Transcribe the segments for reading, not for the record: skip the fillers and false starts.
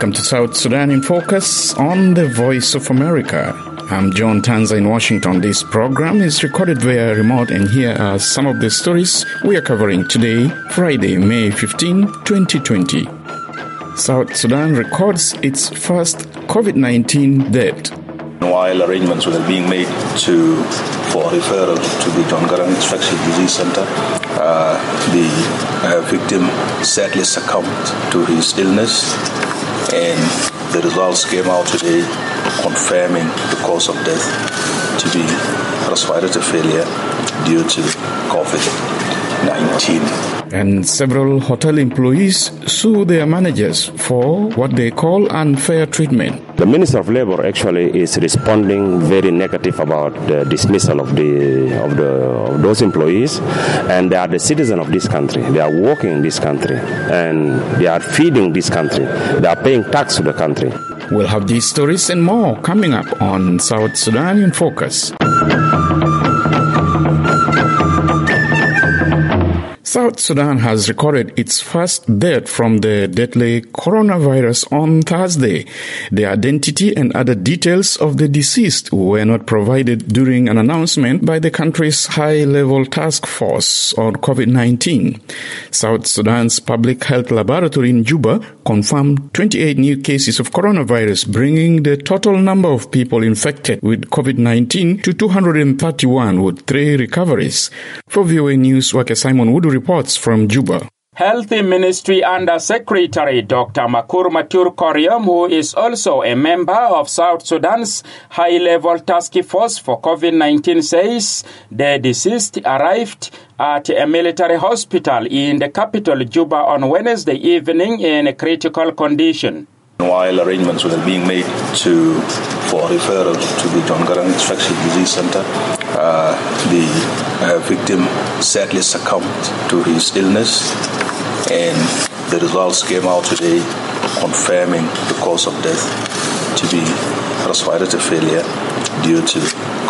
Welcome to South Sudan in Focus on the Voice of America. I'm John Tanza in Washington. This program is recorded via remote, and here are some of the stories we are covering today, Friday, May 15, 2020. South Sudan records its first COVID-19 death. While arrangements were being made for referral to the John Garang Infectious Disease Center, the victim sadly succumbed to his illness, and the results came out today confirming the cause of death to be respiratory failure due to COVID-19. And several hotel employees sue their managers for what they call unfair treatment. The Minister of Labour actually is responding very negative about the dismissal of those employees, and they are the citizens of this country. They are working in this country, and they are feeding this country. They are paying tax to the country. We'll have these stories and more coming up on South Sudan in Focus. South Sudan has recorded its first death from the deadly coronavirus on Thursday. The identity and other details of the deceased were not provided during an announcement by the country's high-level task force on COVID-19. South Sudan's public health laboratory in Juba confirmed 28 new cases of coronavirus, bringing the total number of people infected with COVID-19 to 231 with 3 recoveries. For VOA News, Wake Simon Wood reports from Juba. Health Ministry Under Secretary Dr. Makur Matur Koryom, who is also a member of South Sudan's high-level task force for COVID-19, says the deceased arrived at a military hospital in the capital, Juba, on Wednesday evening in a critical condition. While arrangements were being made for referral to the John Garang Infectious Disease Center, the victim sadly succumbed to his illness, and the results came out today confirming the cause of death to be respiratory failure due to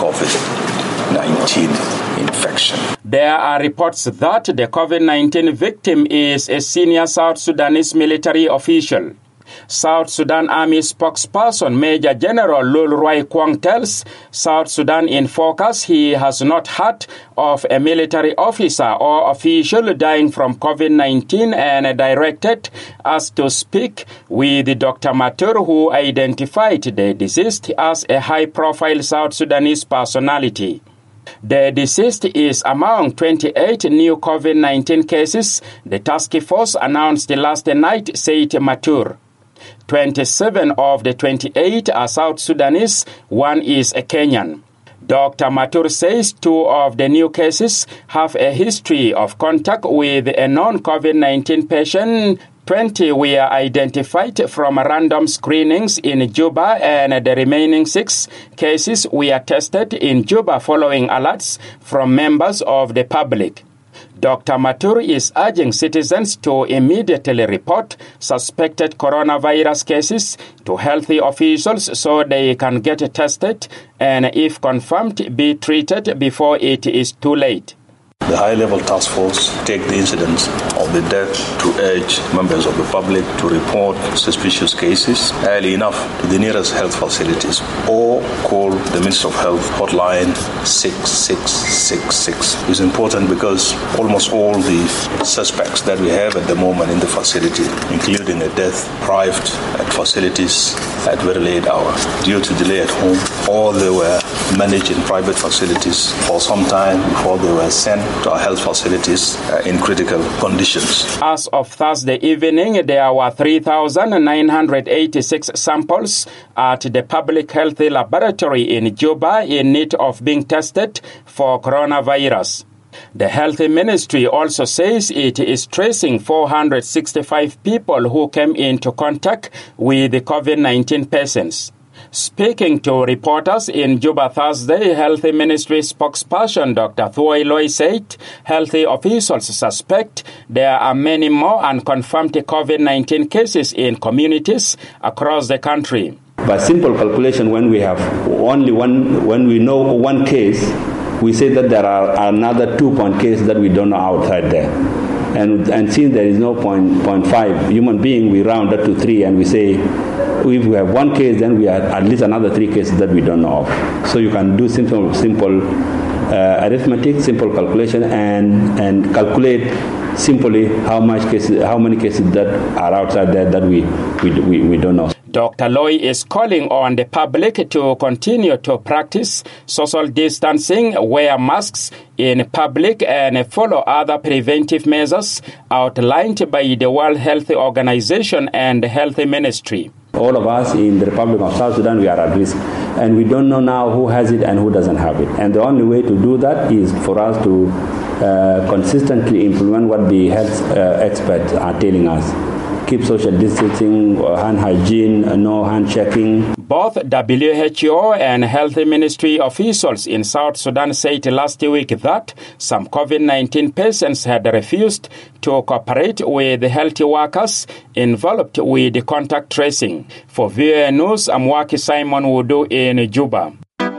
COVID-19 infection. There are reports that the COVID-19 victim is a senior South Sudanese military official. South Sudan Army spokesperson Major General Lul Roy Kwang tells South Sudan in Focus he has not heard of a military officer or official dying from COVID-19 and directed us to speak with Dr. Matur, who identified the deceased as a high-profile South Sudanese personality. The deceased is among 28 new COVID-19 cases the task force announced last night, said Matur. 27 of the 28 are South Sudanese, 1 is a Kenyan. Dr. Matur says 2 of the new cases have a history of contact with a non-COVID-19 patient. 20 were identified from random screenings in Juba, and the remaining 6 cases were tested in Juba following alerts from members of the public. Dr. Matur is urging citizens to immediately report suspected coronavirus cases to healthy officials so they can get tested and, if confirmed, be treated before it is too late. The high-level task force take the incidents of the death to urge members of the public to report suspicious cases early enough to the nearest health facilities or call the Ministry of Health hotline 6666. It's important because almost all the suspects that we have at the moment in the facility, including a death, arrived at facilities at very late hour due to delay at home, or they were managed in private facilities for some time before they were sent to our health facilities in critical conditions. As of Thursday evening, there were 3,986 samples at the Public Health Laboratory in Juba in need of being tested for coronavirus. The Health Ministry also says it is tracing 465 people who came into contact with the COVID-19 patients. Speaking to reporters in Juba Thursday, Health Ministry spokesperson Dr. Thuoy Loy said healthy officials suspect there are many more unconfirmed COVID-19 cases in communities across the country. By simple calculation, when we have only when we know one case, we say that there are another 2 cases that we don't know outside there. And since there is no 0.5 human being, we round up to 3 and we say, if we have one case, then we have at least another 3 cases that we don't know of. So you can do simple arithmetic, simple calculation, and calculate simply how many cases that are outside there that we don't know. Dr. Loy is calling on the public to continue to practice social distancing, wear masks in public, and follow other preventive measures outlined by the World Health Organization and the Health Ministry. All of us in the Republic of South Sudan, we are at risk. And we don't know now who has it and who doesn't have it. And the only way to do that is for us to consistently implement what the health experts are telling us. Keep social distancing, hand hygiene, no hand checking. Both WHO and Health Ministry officials in South Sudan said last week that some COVID-19 patients had refused to cooperate with health workers involved with contact tracing. For VOA News, I'm Waki Simon Wudu in Juba.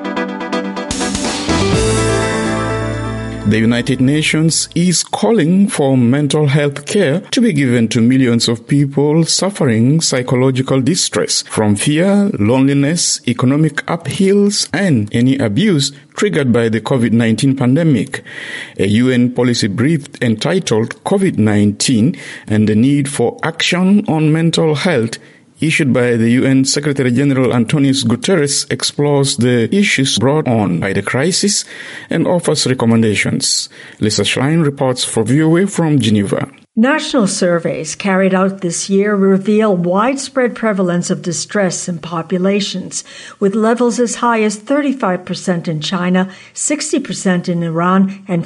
The United Nations is calling for mental health care to be given to millions of people suffering psychological distress from fear, loneliness, economic uphills, and any abuse triggered by the COVID-19 pandemic. A UN policy brief entitled COVID-19 and the Need for Action on Mental Health, issued by the UN Secretary-General Antonio Guterres, explores the issues brought on by the crisis and offers recommendations. Lisa Schlein reports for VOA from Geneva. National surveys carried out this year reveal widespread prevalence of distress in populations, with levels as high as 35% in China, 60% in Iran, and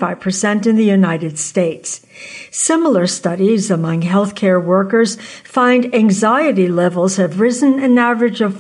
45% in the United States. Similar studies among healthcare workers find anxiety levels have risen an average of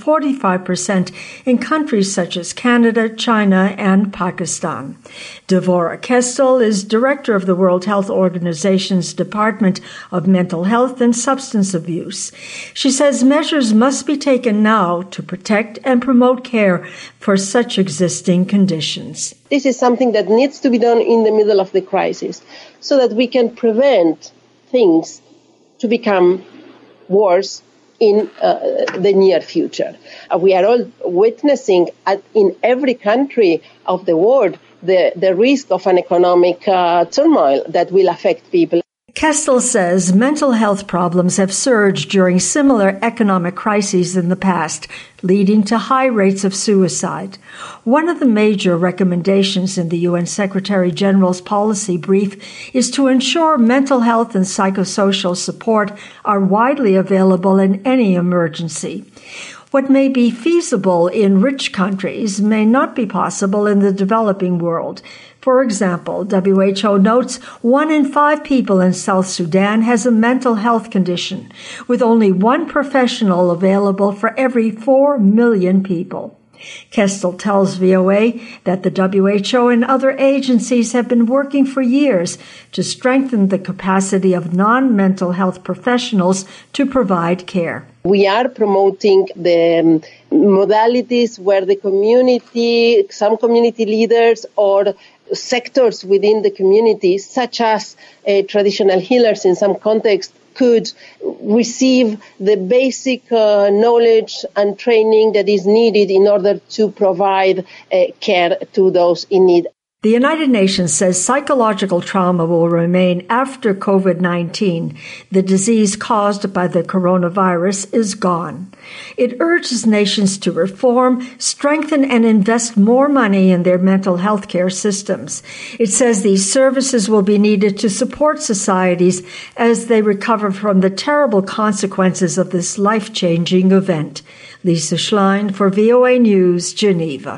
45% in countries such as Canada, China, and Pakistan. Devorah Kestel is director of the World Health Organization's Department of Mental Health and Substance Abuse. She says measures must be taken now to protect and promote care for such existing conditions. This is something that needs to be done in the middle of the crisis so that we can prevent things to become worse in the near future. We are all witnessing in every country of the world the risk of an economic turmoil that will affect people. Kestel says mental health problems have surged during similar economic crises in the past, leading to high rates of suicide. One of the major recommendations in the UN Secretary-General's policy brief is to ensure mental health and psychosocial support are widely available in any emergency. What may be feasible in rich countries may not be possible in the developing world. For example, WHO notes 1 in 5 people in South Sudan has a mental health condition, with only 1 professional available for every 4 million people. Kestel tells VOA that the WHO and other agencies have been working for years to strengthen the capacity of non-mental health professionals to provide care. We are promoting the modalities where the community, some community leaders or sectors within the community, such as traditional healers in some contexts, could receive the basic knowledge and training that is needed in order to provide care to those in need. The United Nations says psychological trauma will remain after COVID-19. The disease caused by the coronavirus is gone. It urges nations to reform, strengthen, and invest more money in their mental health care systems. It says these services will be needed to support societies as they recover from the terrible consequences of this life-changing event. Lisa Schlein for VOA News, Geneva.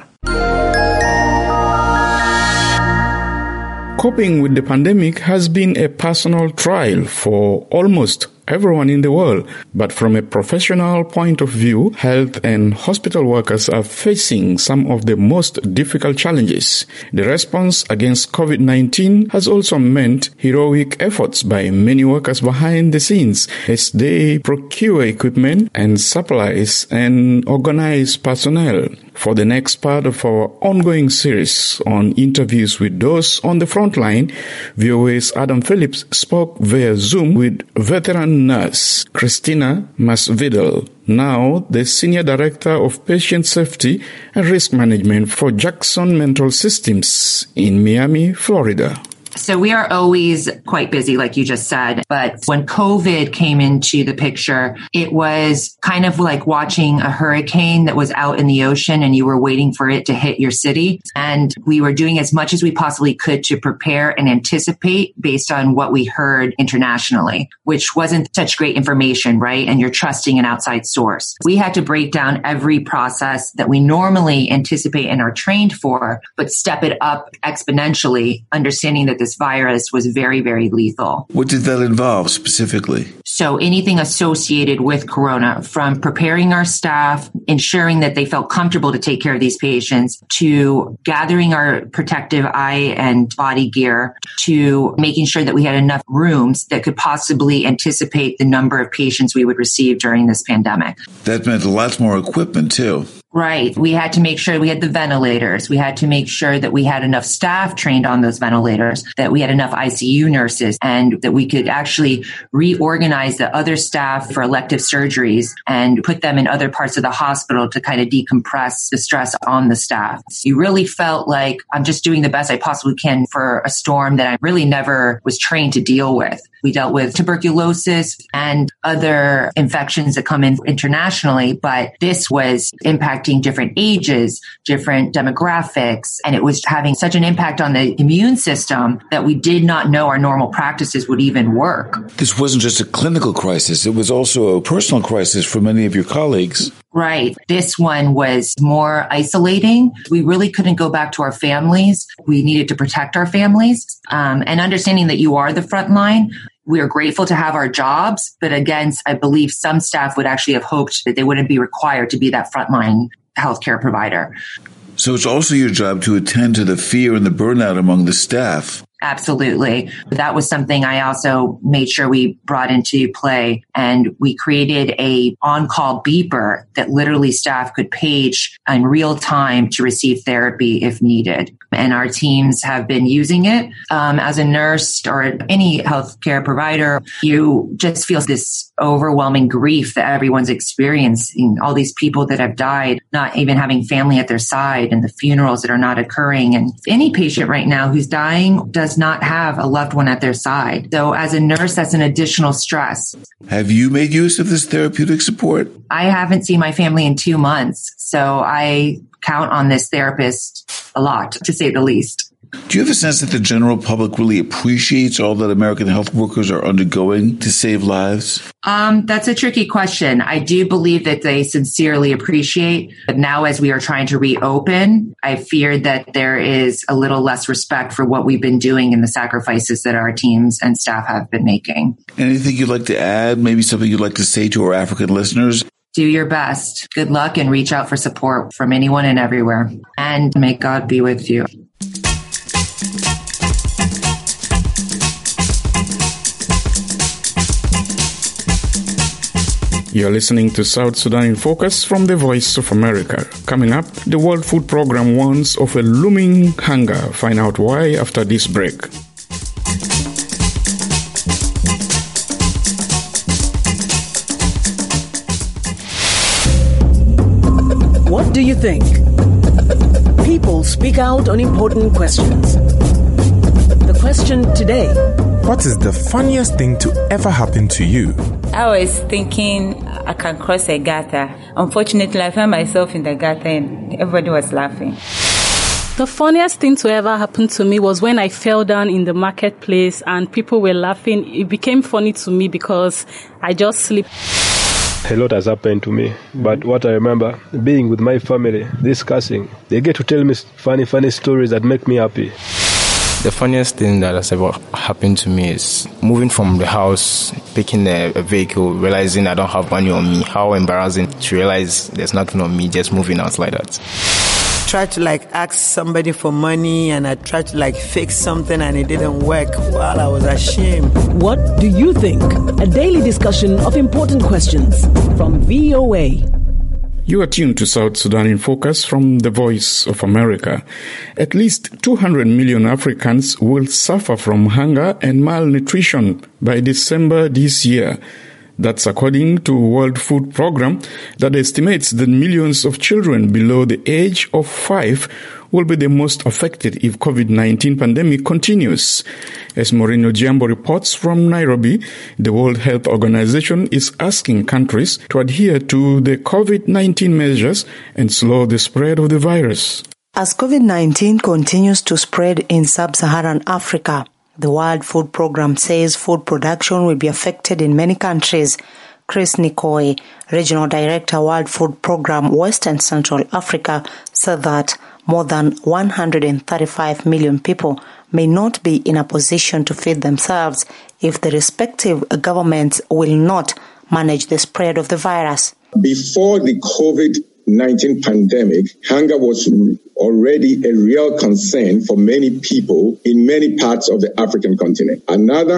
Coping with the pandemic has been a personal trial for almost everyone in the world. But from a professional point of view, health and hospital workers are facing some of the most difficult challenges. The response against COVID-19 has also meant heroic efforts by many workers behind the scenes as they procure equipment and supplies and organize personnel. For the next part of our ongoing series on interviews with those on the front line, VOA's Adam Phillips spoke via Zoom with veteran nurse Christina Masvidal, now the Senior Director of Patient Safety and Risk Management for Jackson Mental Systems in Miami, Florida. So we are always quite busy, like you just said. But when COVID came into the picture, it was kind of like watching a hurricane that was out in the ocean and you were waiting for it to hit your city. And we were doing as much as we possibly could to prepare and anticipate based on what we heard internationally, which wasn't such great information, right? And you're trusting an outside source. We had to break down every process that we normally anticipate and are trained for, but step it up exponentially, understanding that this virus was very, very lethal. What did that involve specifically? So anything associated with corona, from preparing our staff, ensuring that they felt comfortable to take care of these patients, to gathering our protective eye and body gear, to making sure that we had enough rooms that could possibly anticipate the number of patients we would receive during this pandemic. That meant lots more equipment too. Right. We had to make sure we had the ventilators. We had to make sure that we had enough staff trained on those ventilators, that we had enough ICU nurses, and that we could actually reorganize the other staff for elective surgeries and put them in other parts of the hospital to kind of decompress the stress on the staff. You really felt like I'm just doing the best I possibly can for a storm that I really never was trained to deal with. We dealt with tuberculosis and other infections that come in internationally, but this was impacting different ages, different demographics, and it was having such an impact on the immune system that we did not know our normal practices would even work. This wasn't just a clinical crisis, it was also a personal crisis for many of your colleagues. Right. This one was more isolating. We really couldn't go back to our families. We needed to protect our families. And understanding that you are the front line, we are grateful to have our jobs. But again, I believe some staff would actually have hoped that they wouldn't be required to be that frontline healthcare provider. So it's also your job to attend to the fear and the burnout among the staff. Absolutely. That was something I also made sure we brought into play. And we created a on-call beeper that literally staff could page in real time to receive therapy if needed. And our teams have been using it. As a nurse or any healthcare provider, you just feel this overwhelming grief that everyone's experiencing. All these people that have died, not even having family at their side, and the funerals that are not occurring. And any patient right now who's dying does not have a loved one at their side. So as a nurse, that's an additional stress. Have you made use of this therapeutic support? I haven't seen my family in 2 months, so I count on this therapist a lot, to say the least. Do you have a sense that the general public really appreciates all that American health workers are undergoing to save lives? That's a tricky question. I do believe that they sincerely appreciate, but now as we are trying to reopen, I fear that there is a little less respect for what we've been doing and the sacrifices that our teams and staff have been making. Anything you'd like to add? Maybe something you'd like to say to our African listeners? Do your best. Good luck and reach out for support from anyone and everywhere. And may God be with you. You're listening to South Sudan in Focus from the Voice of America. Coming up, the World Food Programme warns of a looming hunger. Find out why after this break. What do you think? People speak out on important questions. The question today: what is the funniest thing to ever happen to you? I was thinking I can cross a gutter. Unfortunately, I found myself in the gutter and everybody was laughing. The funniest thing to ever happen to me was when I fell down in the marketplace and people were laughing. It became funny to me because I just slipped. A lot has happened to me, but what I remember, being with my family, discussing, they get to tell me funny stories that make me happy. The funniest thing that has ever happened to me is moving from the house, picking a vehicle, realizing I don't have money on me. How embarrassing to realize there's nothing on me, just moving out like that. Tried to ask somebody for money, and I tried to fix something and it didn't work. Well, I was ashamed. What do you think? A daily discussion of important questions from VOA. You are tuned to South Sudan in Focus from the Voice of America. At least 200 million Africans will suffer from hunger and malnutrition by December this year. That's according to World Food Programme that estimates that millions of children below the age of 5 will be the most affected if COVID-19 pandemic continues. As Moreno Giambo reports from Nairobi, the World Health Organization is asking countries to adhere to the COVID-19 measures and slow the spread of the virus. As COVID-19 continues to spread in sub-Saharan Africa, the World Food Programme says food production will be affected in many countries. Chris Nikoi, Regional Director, World Food Programme, West and Central Africa, said that more than 135 million people may not be in a position to feed themselves if the respective governments will not manage the spread of the virus. Before the COVID-19 pandemic, hunger was already a real concern for many people in many parts of the African continent. Another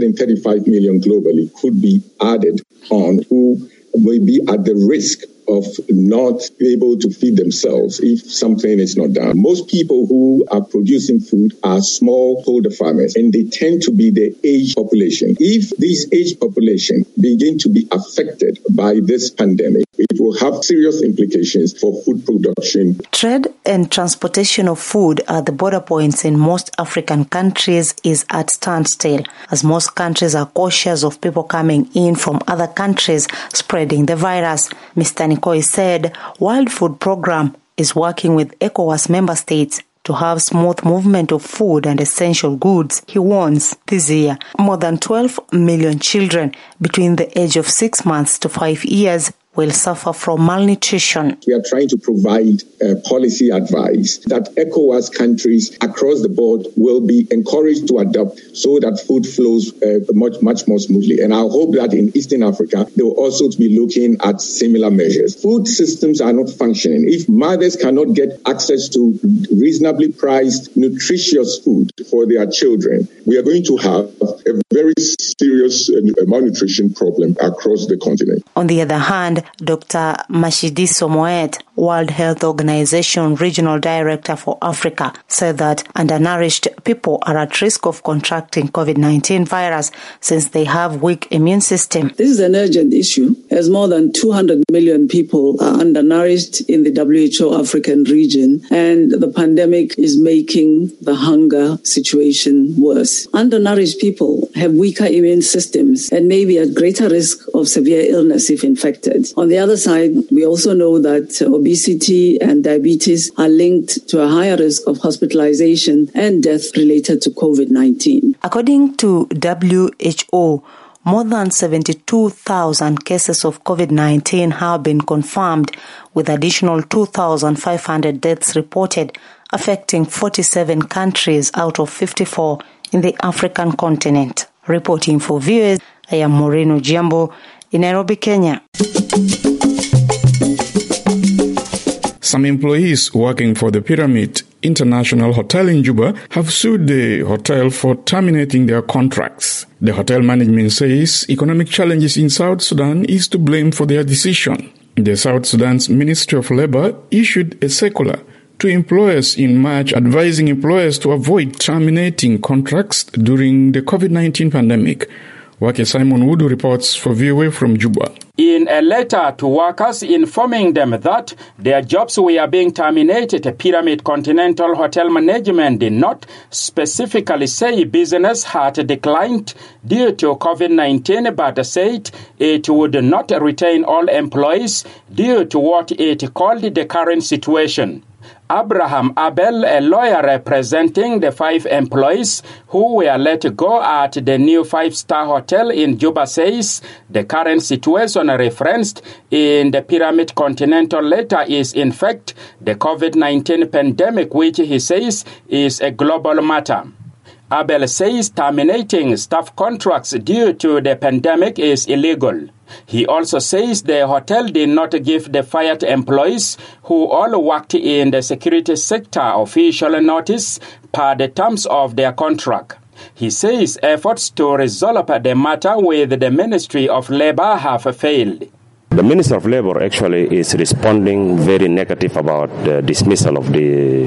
135 million globally could be added on who will be at the risk of not be able to feed themselves if something is not done. Most people who are producing food are smallholder farmers, and they tend to be the aged population. If these aged population begin to be affected by this pandemic, it will have serious implications for food production. Trade and transportation of food at the border points in most African countries is at standstill, as most countries are cautious of people coming in from other countries spreading the virus. Mr. Nikoi said World Food Programme is working with ECOWAS member states to have smooth movement of food and essential goods. He warns this year more than 12 million children between the age of 6 months to 5 years will suffer from malnutrition. We are trying to provide policy advice that ECOWAS countries across the board will be encouraged to adopt so that food flows much more smoothly. And I hope that in Eastern Africa, they will also be looking at similar measures. Food systems are not functioning. If mothers cannot get access to reasonably priced, nutritious food for their children, we are going to have a very serious malnutrition problem across the continent. On the other hand, Dr. Mashidiso Moed, World Health Organization Regional Director for Africa, said that undernourished people are at risk of contracting COVID-19 virus since they have weak immune system. This is an urgent issue, as more than 200 million people are undernourished in the WHO African region, and the pandemic is making the hunger situation worse. Undernourished people have weaker immune systems and may be at greater risk of severe illness if infected. On the other side, we also know that obesity and diabetes are linked to a higher risk of hospitalization and death related to COVID-19. According to WHO, more than 72,000 cases of COVID-19 have been confirmed, with additional 2,500 deaths reported, affecting 47 countries out of 54 in the African continent. Reporting for viewers, I am Moreno Giambo in Nairobi, Kenya. Some employees working for the Pyramid International Hotel in Juba have sued the hotel for terminating their contracts. The hotel management says economic challenges in South Sudan is to blame for their decision. The South Sudan's Ministry of Labor issued a circular to employers in March advising employers to avoid terminating contracts during the COVID-19 pandemic. Wake Simon Wudu reports for VOA from Juba. In a letter to workers informing them that their jobs were being terminated, Pyramid Continental Hotel Management did not specifically say business had declined due to COVID-19, but said it would not retain all employees due to what it called the current situation. Abraham Abel, a lawyer representing the 5 employees who were let go at the new 5-star hotel in Juba, says the current situation referenced in the Pyramid Continental letter is in fact the COVID-19 pandemic, which he says is a global matter. Abel says terminating staff contracts due to the pandemic is illegal. He also says the hotel did not give the fired employees who all worked in the security sector official notice per the terms of their contract. He says efforts to resolve the matter with the Ministry of Labor have failed. The Minister of Labour actually is responding very negative about the dismissal of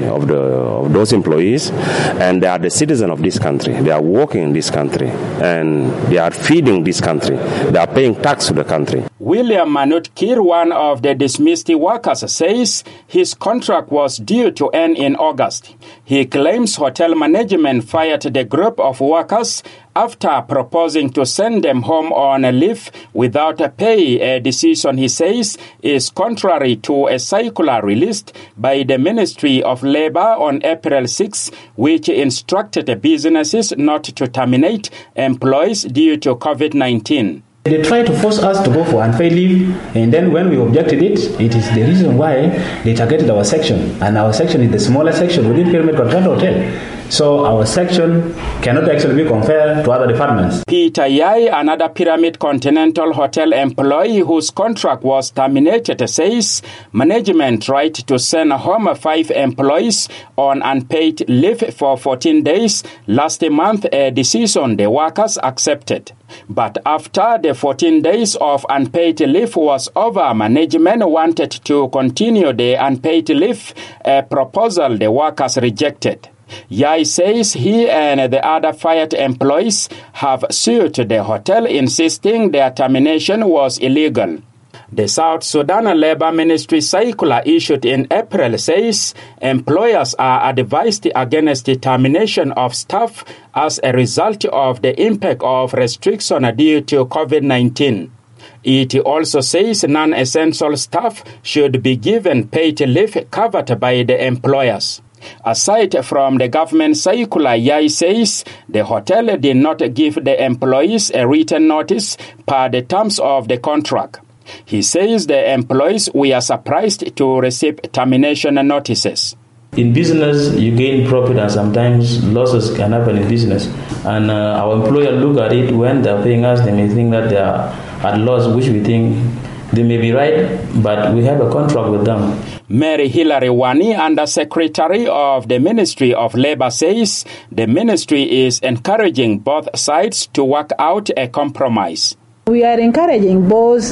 those employees, and they are the citizens of this country. They are working in this country, and they are feeding this country. They are paying tax to the country. William Manut Kir, one of the dismissed workers, says his contract was due to end in August. He claims hotel management fired the group of workers after proposing to send them home on a leave without pay, a decision he says is contrary to a circular released by the Ministry of Labour on April 6, which instructed businesses not to terminate employees due to COVID-19. They try to force us to go for unpaid leave, and then when we objected it is the reason why they targeted our section. And our section is the smaller section within Pyramid Continental Hotel. So our section cannot actually be compared to other departments. Peter Yai, another Pyramid Continental Hotel employee whose contract was terminated, says management tried to send home 5 employees on unpaid leave for 14 days last month, a decision the workers accepted. But after the 14 days of unpaid leave was over, management wanted to continue the unpaid leave, a proposal the workers rejected. Yai says he and the other fired employees have sued the hotel, insisting their termination was illegal. The South Sudan Labour Ministry circular issued in April says employers are advised against the termination of staff as a result of the impact of restriction due to COVID-19. It also says non-essential staff should be given paid leave covered by the employers. Aside from the government circular, Yai says the hotel did not give the employees a written notice per the terms of the contract. He says the employees were surprised to receive termination notices. In business, you gain profit and sometimes losses can happen in business. And our employer look at it when they're paying us, they may think that they are at loss, which we think they may be right, but we have a contract with them. Mary Hilary Wani, Undersecretary of the Ministry of Labour, says the ministry is encouraging both sides to work out a compromise. We are encouraging both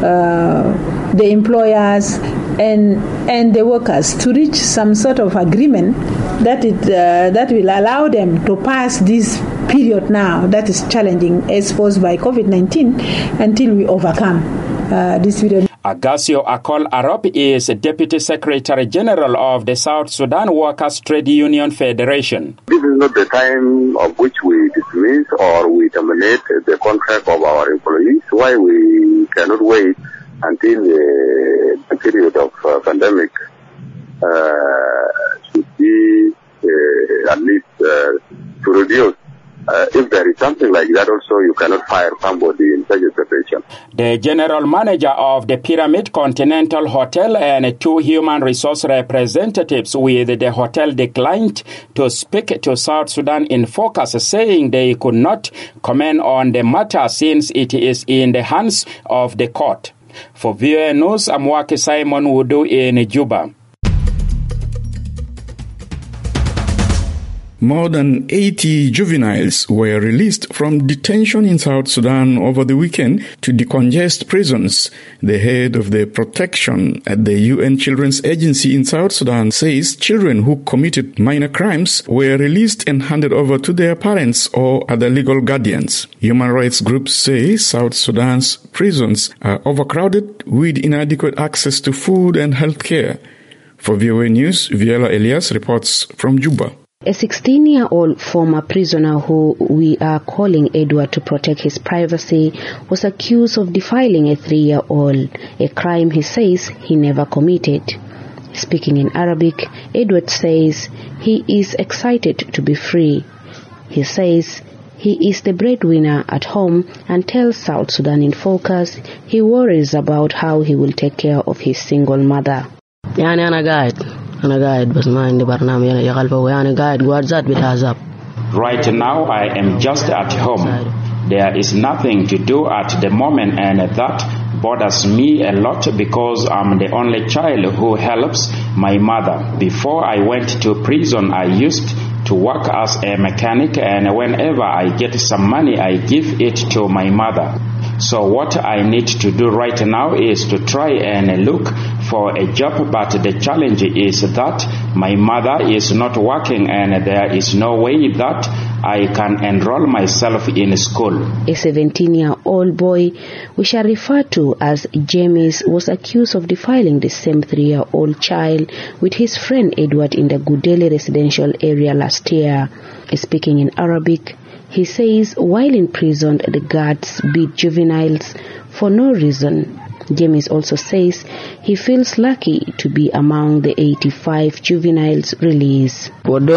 the employers and the workers to reach some sort of agreement that will allow them to pass this period now that is challenging as posed by COVID-19 until we overcome this period. Agasio Akol Arop is Deputy Secretary General of the South Sudan Workers Trade Union Federation. This is not the time of which we dismiss or we terminate the contract of our employees. Why we cannot wait until the period of pandemic should be at least to reduce. If there is something like that also, you cannot fire somebody in such a situation. The general manager of the Pyramid Continental Hotel and 2 human resource representatives with the hotel declined to speak to South Sudan in Focus, saying they could not comment on the matter since it is in the hands of the court. For VOA News, I'm Waki Simon Wudu in Juba. More than 80 juveniles were released from detention in South Sudan over the weekend to decongest prisons. The head of the protection at the UN Children's Agency in South Sudan says children who committed minor crimes were released and handed over to their parents or other legal guardians. Human rights groups say South Sudan's prisons are overcrowded with inadequate access to food and health care. For VOA News, Viela Elias reports from Juba. A 16-year-old former prisoner who we are calling Edward to protect his privacy was accused of defiling a 3-year-old, a crime he says he never committed. Speaking in Arabic, Edward says he is excited to be free. He says he is the breadwinner at home and tells South Sudan in Focus he worries about how he will take care of his single mother. Right now I am just at home. There is nothing to do at the moment, and that bothers me a lot because I'm the only child who helps my mother. Before I went to prison, I used to work as a mechanic, and whenever I get some money, I give it to my mother. So what I need to do right now is to try and look for a job, but the challenge is that my mother is not working and there is no way that I can enroll myself in school. A 17-year-old boy, we shall refer to as James, was accused of defiling the same 3-year-old child with his friend Edward in the Gudele residential area last year. Speaking in Arabic, he says while in prison the guards beat juveniles for no reason. James also says he feels lucky to be among the 85 juveniles released. We were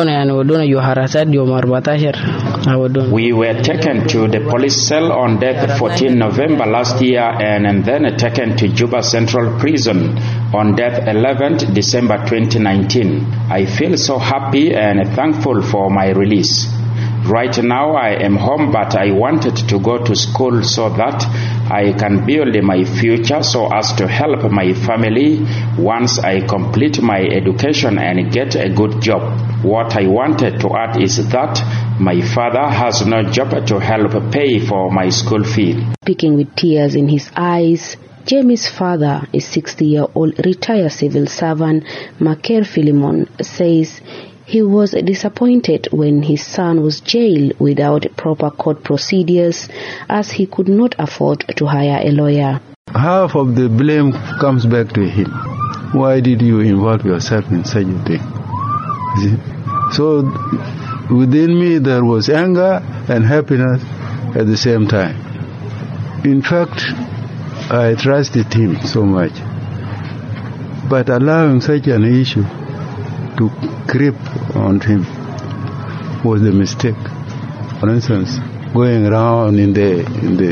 taken to the police cell on death 14 November last year and then taken to Juba Central Prison on death 11th December 2019. I feel so happy and thankful for my release. Right now I am home, but I wanted to go to school so that I can build my future so as to help my family once I complete my education and get a good job. What I wanted to add is that my father has no job to help pay for my school fee. Speaking with tears in his eyes, Jamie's father, a 60-year-old retired civil servant, Maker Philemon, says he was disappointed when his son was jailed without proper court procedures, as he could not afford to hire a lawyer. Half of the blame comes back to him. Why did you involve yourself in such a thing? So within me there was anger and happiness at the same time. In fact, I trusted him so much. But allowing such an issue to creep on him was the mistake. For instance, going around in the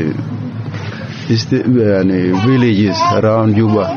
villages around Juba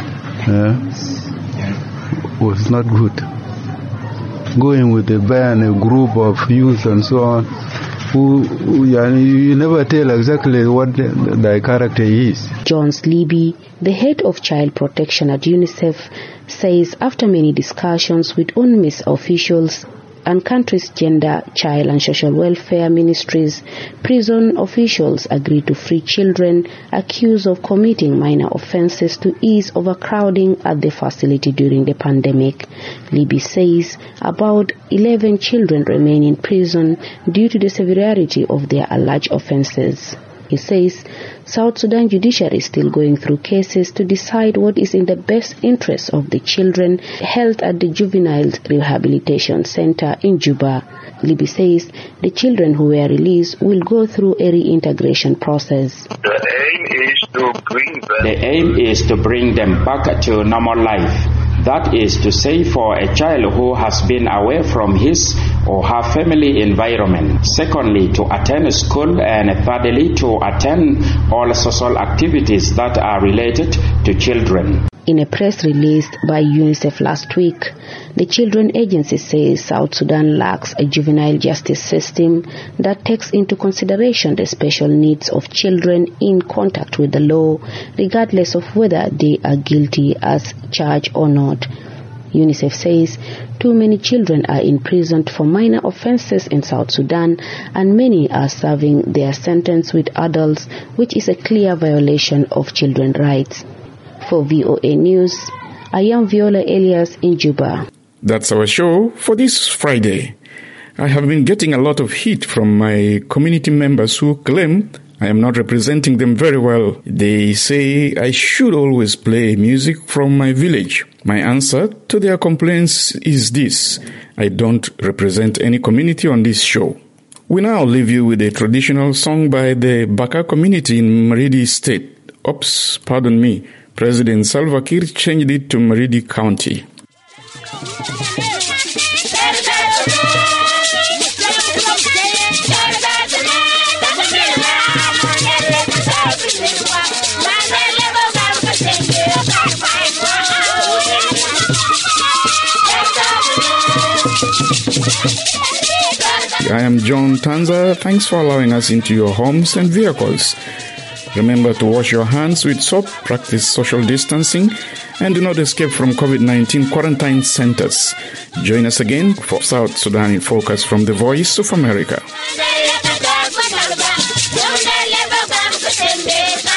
was not good. Going with a band, a group of youth and so on, who you never tell exactly what their character is. John Sleeby, the head of child protection at UNICEF, says after many discussions with UNMISS officials and country's gender, child and social welfare ministries, prison officials agreed to free children accused of committing minor offenses to ease overcrowding at the facility during the pandemic. Libby says about 11 children remain in prison due to the severity of their alleged offenses. He says South Sudan judiciary is still going through cases to decide what is in the best interest of the children held at the Juvenile Rehabilitation Center in Juba. Libby says the children who were released will go through a reintegration process. The aim is to bring them back to normal life. That is to say, for a child who has been away from his or her family environment. Secondly, to attend school, and thirdly, to attend all social activities that are related to children. In a press released by UNICEF last week, the Children Agency says South Sudan lacks a juvenile justice system that takes into consideration the special needs of children in contact with the law, regardless of whether they are guilty as charged or not. UNICEF says too many children are imprisoned for minor offenses in South Sudan, and many are serving their sentence with adults, which is a clear violation of children's rights. For VOA News, I am Viola Elias in Juba. That's our show for this Friday. I have been getting a lot of heat from my community members who claim I am not representing them very well. They say I should always play music from my village. My answer to their complaints is this: I don't represent any community on this show. We now leave you with a traditional song by the Baka community in Maridi State. Oops, pardon me. President Salva Kiir changed it to Maridi County. I am John Tanza. Thanks for allowing us into your homes and vehicles. Remember to wash your hands with soap, practice social distancing, and do not escape from COVID-19 quarantine centers. Join us again for South Sudan in Focus from the Voice of America. Monday.